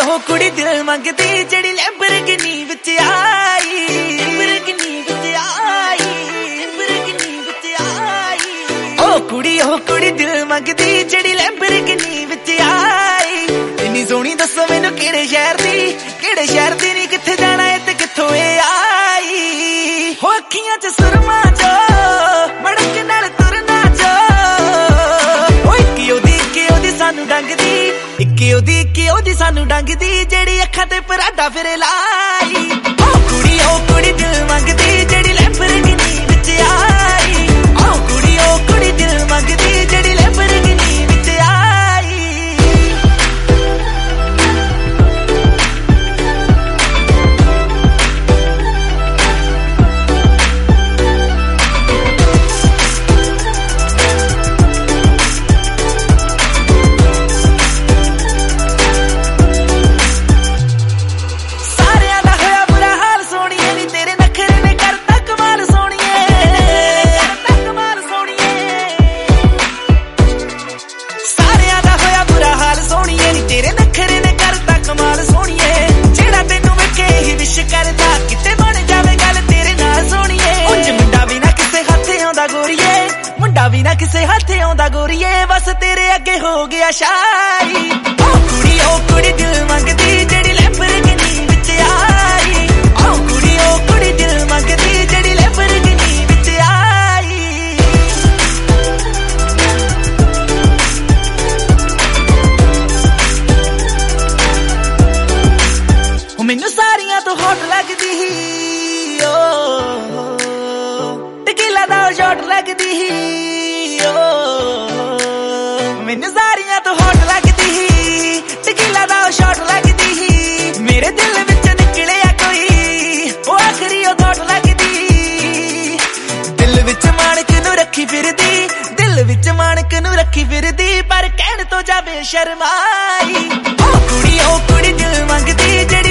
ਉਹ ਕੁੜੀ ਦਿਲ ਮੰਗਦੀ ਜਿਹੜੀ ਲੈਂਬਰਗਿਨੀ ਵਿੱਚ ਆਈ, ਲੈਂਬਰਗਿਨੀ ਵਿੱਚ ਆਈ, ਲੈਂਬਰਗਿਨੀ ਵਿੱਚ ਆਈ। ਉਹ ਕੁੜੀ ਦਿਲ ਮੰਗਦੀ ਜਿਹੜੀ ਲੈਂਬਰਗਿਨੀ ਵਿੱਚ ਆਈ। ਇੰਨੀ ਸੋਹਣੀ ਦੱਸੋ ਮੈਨੂੰ ਕਿਹੜੇ ਸ਼ਹਿਰ ਦੀ ਨੀ, ਕਿੱਥੇ ਜਾਣਾ ਏ ਤੇ ਕਿੱਥੋਂ ਇਹ ਆਈ। ਹੋ ਅੱਖੀਆਂ 'ਚ ਸੁਰਮਾ ਜੋ ਮੜਕ ਨਾਲ ਤੁਰਨਾ ਜੋ, ਉਹ ਇੱਕ ਉਹਦੀ ਸਾਨੂੰ ਡੰਗਦੀ, ਇੱਕ ਉਹਦੀ ਸਾਨੂੰ ਡੰਗਦੀ ਜਿਹੜੀ ਅੱਖਾਂ ਤੇ ਪਰਾਡਾ ਫਿਰੇ ਲਾਈ। ਉਹ ਕੁੜੀ ਦਿਲ ਮੰਗਦੀ ਜਿਹੜੀ ਲੈਂਬਰਗਿਨੀ ਵਿੱਚ ਆਈ। ਉਹ ਕੁੜੀ ਦਿਲ ਮੰਗਦੀ ਜਿਹੜੀ ਲੈਂਬਰਗਿਨੀ ਵਿੱਚ ਆਈ। ਵੀ ਨਾ ਕਿਸੇ ਹੱਥ ਆਉਂਦਾ ਗੋਰੀਏ, ਬਸ ਤੇਰੇ ਅੱਗੇ ਹੋ ਗਿਆ ਸ਼ਾਈ। ਉਹ ਕੁੜੀ ਦਿਲ ਮੰਗਦੀ ਜਿਹੜੀ ਲੈਂਬਰਗਿਨੀ ਵਿੱਚ ਆਈ। ਉਹ ਕੁੜੀ ਦਿਲ ਮੰਗਦੀ ਜਿਹੜੀ ਲੈਂਬਰਗਿਨੀ ਵਿੱਚ ਆਈ। ਉਹ ਮੈਨੂੰ ਸਾਰੀਆਂ ਤੋਂ ਹੌਟ ਲੱਗਦੀ ਹੀ, ਟਕੀਲਾ ਦਾ ਸ਼ਾਟ ਲੱਗਦੀ ਹੀ। ਮੈਨੂੰ ਸਾਰੀਆਂ ਤੋਂ ਹੌਟ ਲੱਗਦੀ ਹੀ, ਟਕੀਲਾ ਦਾ ਸ਼ਾਟ ਲੱਗਦੀ ਹੀ। ਮੇਰੇ ਦਿਲ ਵਿੱਚ ਨਿਕਲਿਆ ਕੋਈ ਉਹ ਆਖਰੀ ਉਹ ਥੋਟ ਲੱਗਦੀ। ਦਿਲ ਵਿੱਚ ਮਾਣਕ ਨੂੰ ਰੱਖੀ ਫਿਰਦੀ, ਦਿਲ ਵਿੱਚ ਮਾਣਕ ਨੂੰ ਰੱਖੀ ਫਿਰਦੀ, ਪਰ ਕਹਿਣ ਤੋਂ ਜਾਵੇ ਸ਼ਰਮਾਈ। ਉਹ ਕੁੜੀ ਦਿਲ ਮੰਗਦੀ ਜਿਹੜੀ